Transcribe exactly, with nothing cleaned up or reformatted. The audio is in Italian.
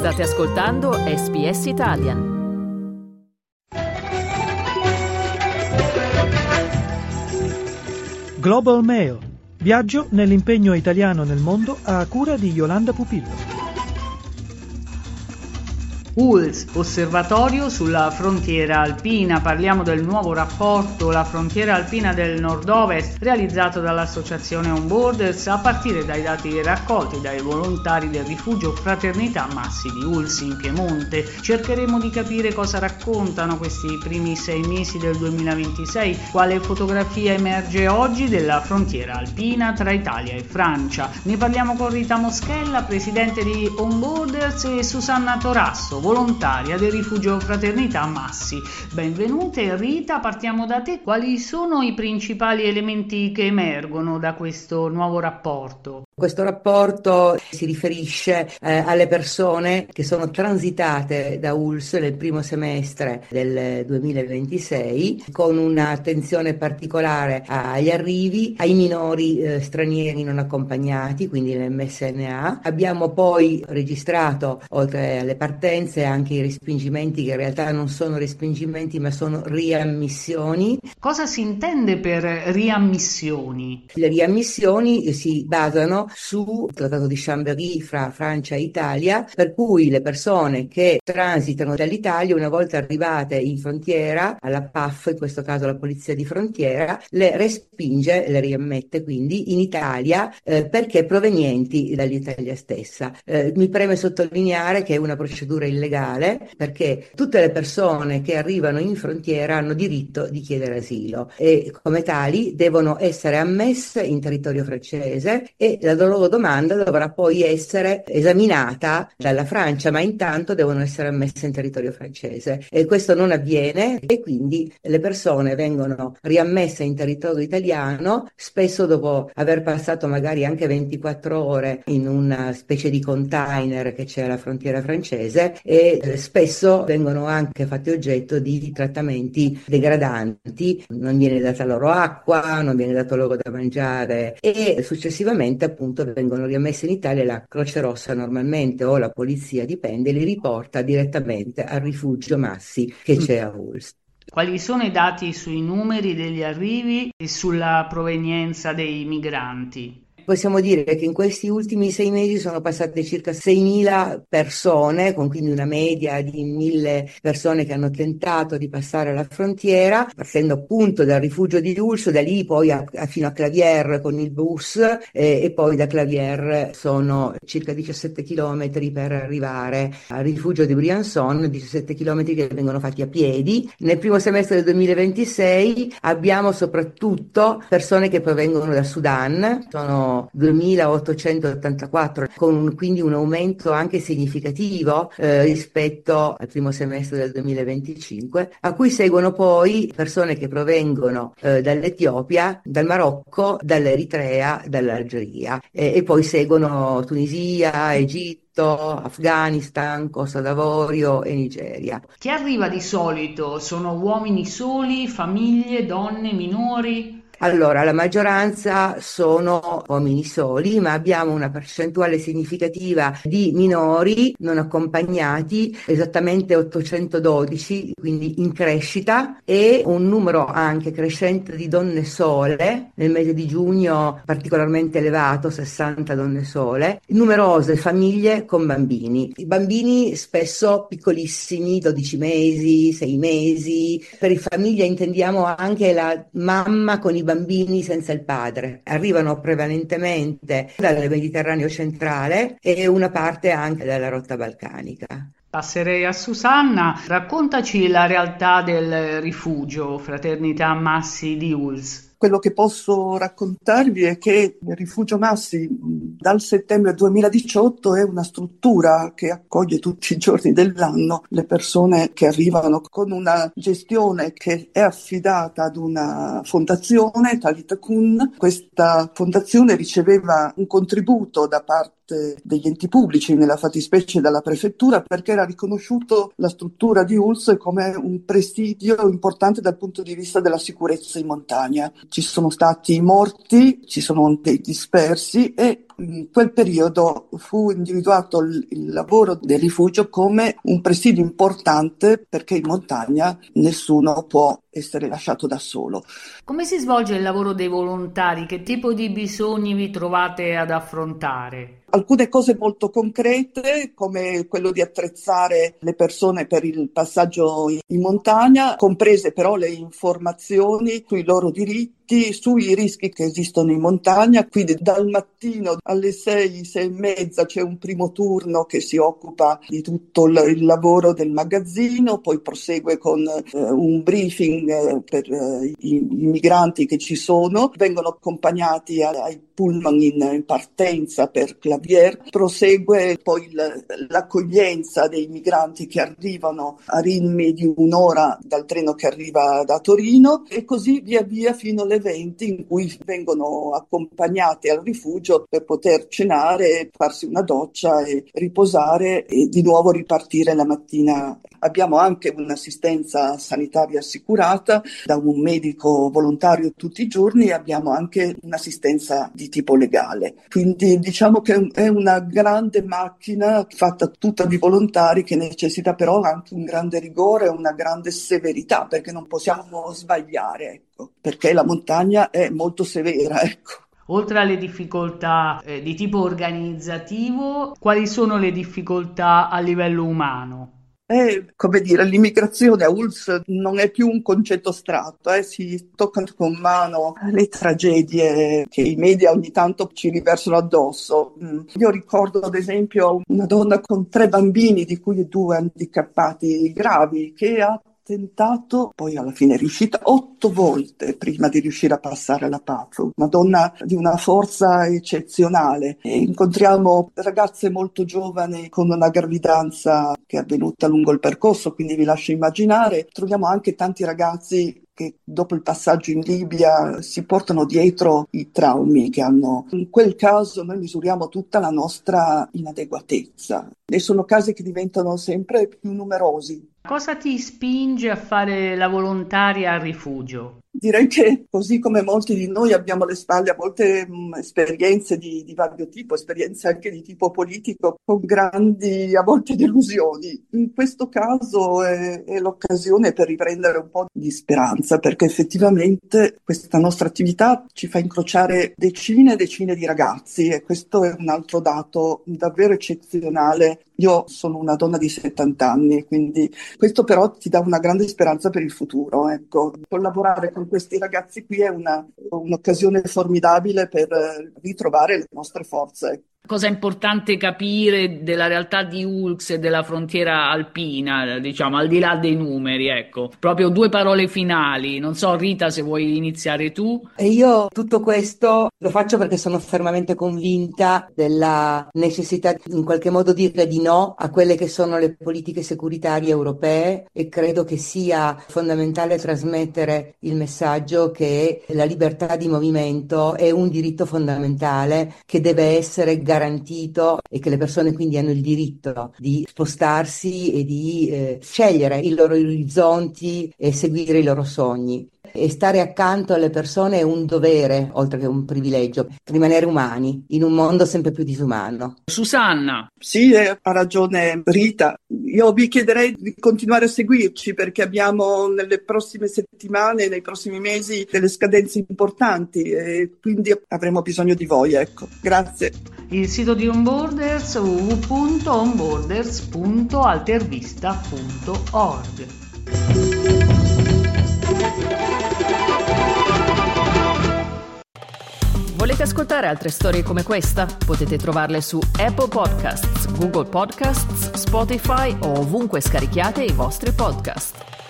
State ascoltando S B S Italian. Global Mail. Viaggio nell'impegno italiano nel mondo a cura di Yolanda Pupillo. U L S, Osservatorio sulla frontiera alpina. Parliamo del nuovo rapporto La frontiera alpina del nord-ovest realizzato dall'associazione On Borders a partire dai dati raccolti dai volontari del rifugio Fraternità Massi di U L S in Piemonte. Cercheremo di capire cosa raccontano questi primi sei mesi del duemilaventisei, quale fotografia emerge oggi della frontiera alpina tra Italia e Francia. Ne parliamo con Rita Moschella, presidente di On Borders, e Susanna Torasso, volontaria del rifugio Fraternità Massi. Benvenute Rita, partiamo da te. Quali sono i principali elementi che emergono da questo nuovo rapporto? Questo rapporto si riferisce eh, alle persone che sono transitate da U L S nel primo semestre del duemilaventisei, con un'attenzione particolare agli arrivi, ai minori eh, stranieri non accompagnati, quindi l'M S N A. Abbiamo poi registrato, oltre alle partenze, anche i respingimenti, che in realtà non sono respingimenti ma sono riammissioni. Cosa si intende per riammissioni? Le riammissioni si basano sul Trattato di Chambéry fra Francia e Italia, per cui le persone che transitano dall'Italia, una volta arrivate in frontiera alla P A F, in questo caso la Polizia di Frontiera, le respinge, le riammette quindi in Italia eh, perché provenienti dall'Italia stessa. Eh, mi preme sottolineare che è una procedura illegale, perché tutte le persone che arrivano in frontiera hanno diritto di chiedere asilo e come tali devono essere ammesse in territorio francese, e la loro domanda dovrà poi essere esaminata dalla Francia, ma intanto devono essere ammesse in territorio francese, e questo non avviene, e quindi le persone vengono riammesse in territorio italiano, spesso dopo aver passato magari anche ventiquattro ore in una specie di container che c'è alla frontiera francese, e spesso vengono anche fatti oggetto di trattamenti degradanti. Non viene data loro acqua, non viene dato loro da mangiare, e successivamente appunto vengono riammessi in Italia. La Croce Rossa normalmente, o la polizia, dipende, li riporta direttamente al rifugio Massi che c'è a U L S. Quali sono i dati sui numeri degli arrivi e sulla provenienza dei migranti? Possiamo dire che in questi ultimi sei mesi sono passate circa seimila persone, con quindi una media di mille persone che hanno tentato di passare la frontiera, partendo appunto dal rifugio di U L S, da lì poi a, a, fino a Clavière con il bus, eh, e poi da Clavière sono circa diciassette chilometri per arrivare al rifugio di Briançon, diciassette chilometri che vengono fatti a piedi. Nel primo semestre del duemilaventisei abbiamo soprattutto persone che provengono da Sudan, sono duemilaottocentottantaquattro, con quindi un aumento anche significativo eh, rispetto al primo semestre del duemilaventicinque, a cui seguono poi persone che provengono eh, dall'Etiopia, dal Marocco, dall'Eritrea, dall'Algeria, e, e poi seguono Tunisia, Egitto, Afghanistan, Costa d'Avorio e Nigeria. Chi arriva di solito? Sono uomini soli, famiglie, donne, minori? Allora, la maggioranza sono uomini soli, ma abbiamo una percentuale significativa di minori non accompagnati, esattamente ottocentododici, quindi in crescita, e un numero anche crescente di donne sole, nel mese di giugno particolarmente elevato, sessanta donne sole, numerose famiglie con bambini. I bambini spesso piccolissimi, dodici mesi, sei mesi. Per famiglia intendiamo anche la mamma con i bambini senza il padre. Arrivano prevalentemente dal Mediterraneo centrale e una parte anche dalla rotta balcanica. Passerei a Susanna. Raccontaci la realtà del rifugio Fraternità Massi di U L S. Quello che posso raccontarvi è che il Rifugio Massi dal settembre duemiladiciotto è una struttura che accoglie tutti i giorni dell'anno le persone che arrivano, con una gestione che è affidata ad una fondazione, Talit Kun. Questa fondazione riceveva un contributo da parte degli enti pubblici, nella fattispecie dalla prefettura, perché era riconosciuto la struttura di U L S come un presidio importante dal punto di vista della sicurezza in montagna. Ci sono stati morti, ci sono anche dispersi, e in quel periodo fu individuato il, il lavoro del rifugio come un presidio importante, perché in montagna nessuno può essere lasciato da solo. Come si svolge il lavoro dei volontari? Che tipo di bisogni vi trovate ad affrontare? Alcune cose molto concrete, come quello di attrezzare le persone per il passaggio in montagna, comprese però le informazioni sui loro diritti, sui rischi che esistono in montagna. Quindi dal mattino alle sei, sei e mezza c'è un primo turno che si occupa di tutto il lavoro del magazzino, poi prosegue con eh, un briefing eh, per eh, i, i migranti che ci sono, vengono accompagnati ai pullman in, in partenza per Clavière, prosegue poi il, l'accoglienza dei migranti che arrivano a ritmi di un'ora dal treno che arriva da Torino, e così via via fino alle venti, in cui vengono accompagnati al rifugio per poter cenare, farsi una doccia e riposare e di nuovo ripartire la mattina. Abbiamo anche un'assistenza sanitaria assicurata da un medico volontario tutti i giorni, e abbiamo anche un'assistenza di tipo legale. Quindi diciamo che è una grande macchina fatta tutta di volontari, che necessita però anche un grande rigore e una grande severità, perché non possiamo sbagliare, ecco, perché la montagna è molto severa, ecco. Oltre alle difficoltà eh, di tipo organizzativo, quali sono le difficoltà a livello umano? Eh, come dire, l'immigrazione a U L S non è più un concetto astratto, eh, si toccano con mano le tragedie che i media ogni tanto ci riversano addosso. Mm. Io ricordo ad esempio una donna con tre bambini, di cui due handicappati gravi, che ha tentato, poi alla fine è riuscita otto volte prima di riuscire a passare alla P A F. Una donna di una forza eccezionale. E incontriamo ragazze molto giovani con una gravidanza che è avvenuta lungo il percorso, quindi vi lascio immaginare. Troviamo anche tanti ragazzi che dopo il passaggio in Libia si portano dietro i traumi che hanno. In quel caso noi misuriamo tutta la nostra inadeguatezza, e sono casi che diventano sempre più numerosi. Cosa ti spinge a fare la volontaria al rifugio? Direi che così come molti di noi abbiamo alle spalle a molte mh, esperienze di, di vario tipo, esperienze anche di tipo politico, con grandi a volte delusioni. In questo caso è, è l'occasione per riprendere un po' di speranza, perché effettivamente questa nostra attività ci fa incrociare decine e decine di ragazzi, e questo è un altro dato davvero eccezionale. Io sono una donna di settanta anni, quindi questo però ti dà una grande speranza per il futuro. Ecco, collaborare con questi ragazzi qui è una, un'occasione formidabile per ritrovare le nostre forze. Cosa è importante capire della realtà di U L S e della frontiera alpina, diciamo, al di là dei numeri, ecco. Proprio due parole finali. Non so, Rita, se vuoi iniziare tu. E io tutto questo lo faccio perché sono fermamente convinta della necessità di in qualche modo dire di no a quelle che sono le politiche securitarie europee, e credo che sia fondamentale trasmettere il messaggio che la libertà di movimento è un diritto fondamentale che deve essere garantito, e che le persone quindi hanno il diritto di spostarsi e di eh, scegliere i loro orizzonti e seguire i loro sogni. E stare accanto alle persone è un dovere, oltre che un privilegio, rimanere umani in un mondo sempre più disumano. Susanna. Sì, ha ragione Rita. Io vi chiederei di continuare a seguirci, perché abbiamo nelle prossime settimane, nei prossimi mesi, delle scadenze importanti, e quindi avremo bisogno di voi. Ecco, grazie. Il sito di Onboarders w w w punto onboarders punto altervista punto org. Volete ascoltare altre storie come questa? Potete trovarle su Apple Podcasts, Google Podcasts, Spotify o ovunque scarichiate i vostri podcast.